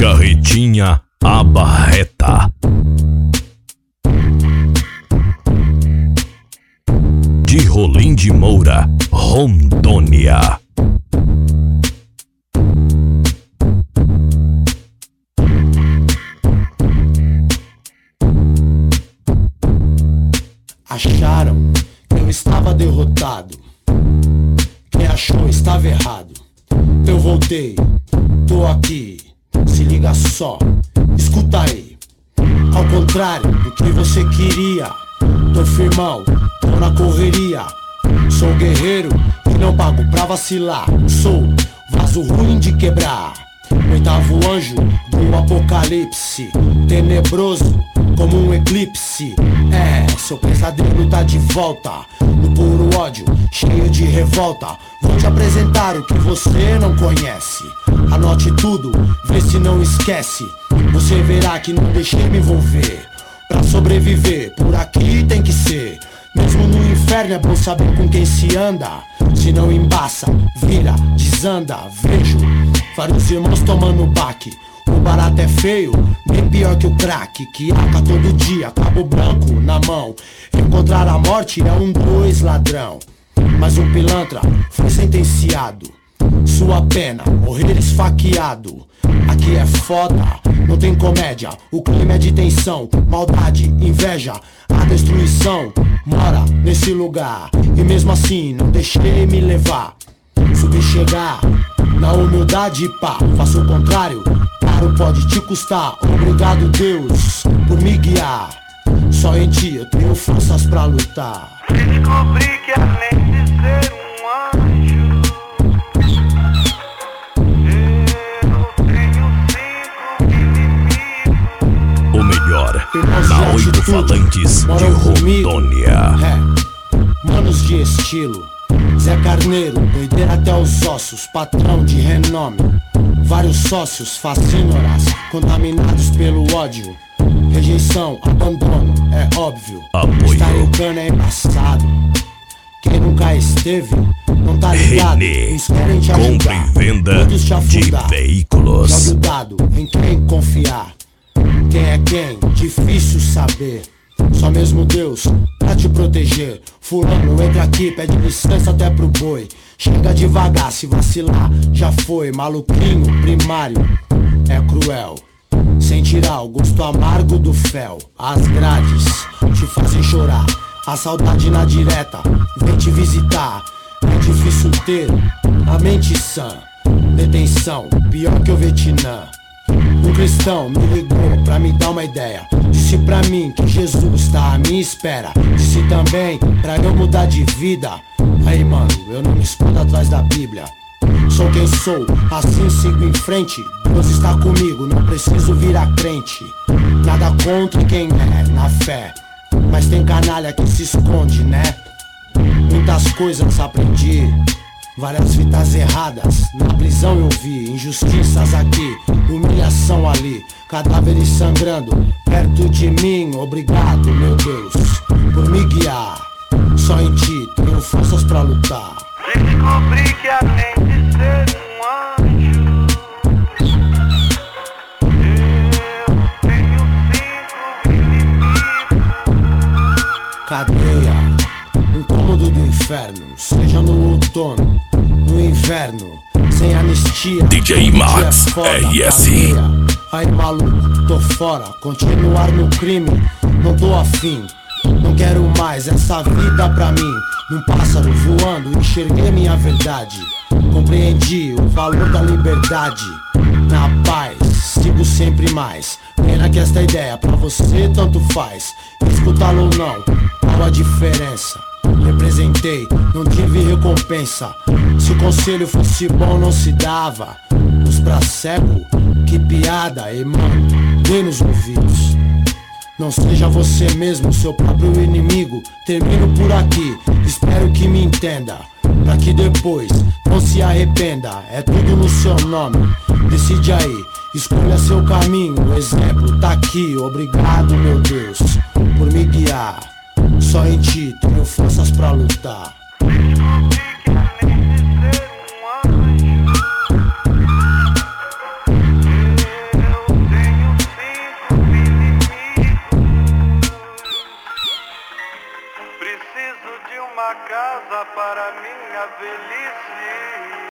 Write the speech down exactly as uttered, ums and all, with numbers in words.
Carretinha Abarreta. De Rolim de Moura, Rondônia. Acharam que eu estava derrotado. Quem achou estava errado. Eu voltei, tô aqui. Se liga só, escuta aí. Ao contrário do que você queria, tô firmão, tô na correria. Sou guerreiro e não pago pra vacilar. Sou vaso ruim de quebrar, oitavo anjo do apocalipse, tenebroso como um eclipse. É, seu pesadelo tá de volta, no puro ódio, cheio de revolta. Vou te apresentar o que você não conhece. Anote tudo, vê se não esquece. Você verá que não deixei me envolver. Pra sobreviver, por aqui tem que ser. Mesmo no inferno é bom saber com quem se anda. Se não embaça, vira, desanda. Vejo vários irmãos tomando baque. O barato é feio, bem pior que o crack, que aca todo dia, cabo branco na mão. Encontrar a morte é um dois ladrão. Mas um pilantra foi sentenciado. Sua pena, morrer esfaqueado. Aqui é foda, não tem comédia. O clima é de tensão, maldade, inveja. A destruição mora nesse lugar. E mesmo assim não deixei me levar. Subi chegar na humildade, pá. Faço o contrário, caro pode te custar. Obrigado Deus por me guiar. Só em ti eu tenho forças pra lutar. Descobri que além de ser um anjo, eu tenho cinco inimigos. O melhor na Oito Falantes de Rondônia. É, manos de estilo, Zé Carneiro, doideira até os ossos, patrão de renome. Vários sócios, fascínoras, contaminados pelo ódio. Rejeição, abandono, é óbvio. Apoio. Estar em cana é embaçado. Quem nunca esteve, não tá ligado. Renê, Uns querem te compra ajudar, e venda outros te de afundar. veículos. Jogue o dado em quem confiar. Quem é quem? Difícil saber. Só mesmo Deus pra te proteger. Fulano entra aqui, pede licença até pro boi. Chega devagar, se vacilar, já foi. Maluquinho primário é cruel, sem tirar o gosto amargo do fel. As grades te fazem chorar, a saudade na direta vem te visitar. É difícil ter a mente sã. Detenção, pior que o Vietnã. Um cristão me ligou pra me dar uma ideia. Disse pra mim que Jesus tá à minha espera. Disse também pra eu mudar de vida. Aí mano, eu não me escondo atrás da Bíblia. Sou quem sou, assim sigo em frente. Deus está comigo, não preciso virar crente. Nada contra quem é na fé, mas tem canalha que se esconde, né? Muitas coisas aprendi, várias vidas erradas. Na prisão eu vi injustiças aqui, humilhação ali, cadáveres sangrando perto de mim. Obrigado, meu Deus, por me guiar. Só em ti tenho forças pra lutar. Descobri que além de ser um anjo, eu tenho cinco inimigos. Cadeia, incômodo do inferno, seja no outono, no inverno, sem anistia. D J Max, é foda, R S. cadeia. Aí maluco, tô fora, continuar no crime, não tô afim. Não quero mais essa vida pra mim. Num pássaro voando, enxerguei minha verdade. Compreendi o valor da liberdade. Na paz, sigo sempre mais. Pena que esta ideia pra você tanto faz. Escutá-lo ou não, qual a diferença? Representei, não tive recompensa. Se o conselho fosse bom não se dava. Luz pra cego, que piada, e mano, dê nos ouvidos. Não seja você mesmo seu próprio inimigo. Termino por aqui, espero que me entenda, pra que depois não se arrependa. É tudo no seu nome, decide aí, escolha seu caminho. O exemplo tá aqui, obrigado meu Deus por me guiar. Só em ti tenho forças pra lutar. Descobri que além de ser um anjo, eu uma casa para minha velhice.